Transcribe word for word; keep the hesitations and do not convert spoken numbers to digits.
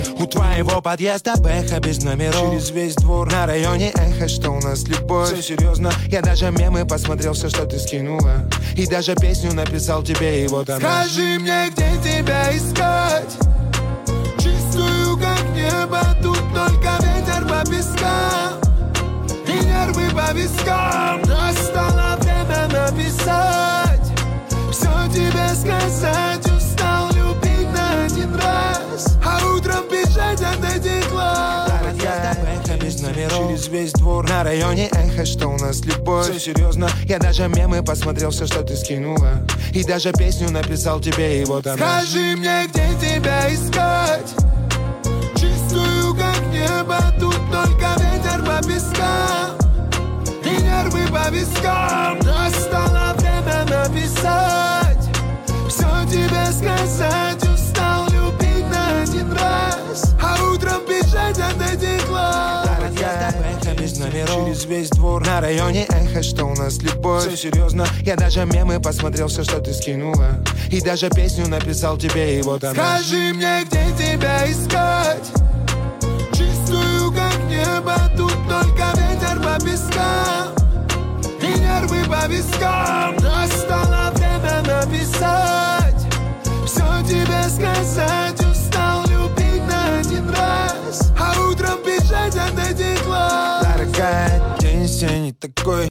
У твоего подъезда Бэха без номеров. Через весь двор на районе эхо, что у нас любовь. Все серьезно. Я даже мемы посмотрел, все, что ты скинула. И даже песню написал тебе, и вот она. Скажи мне, где тебя искать? Чистую, как небо, тут только ветер по пескам и нервы по вискам. Настало время написать, все тебе сказать. Устал любить на один раз, а утром бежать от этих глаз. Эхо без номеров. Через весь двор на районе эхо, что у нас любовь. Все серьезно. Я даже мемы посмотрел, все, что ты скинула. И даже песню написал тебе, и вот она. Скажи мне, где тебя искать? Чистую, как небо, тут только ветер по пескам и нервы по вискам. Настало время написать, все тебе сказать. Устал любить на один раз, а утром бежать от этих глаз. Эхо без номеров. Через весь двор на районе эхо, что у нас любовь. Все серьезно. Я даже мемы посмотрел, все, что ты скинула. И даже песню написал тебе, и вот она. Скажи мне, где тебя искать? Чистую, как небо, тут только ветер по пескам и нервы по вискам. Настало время написать, все тебе сказать. Устал любить на один раз, а утром бежать от этих глаз. Дорогая, день сегодня не такой.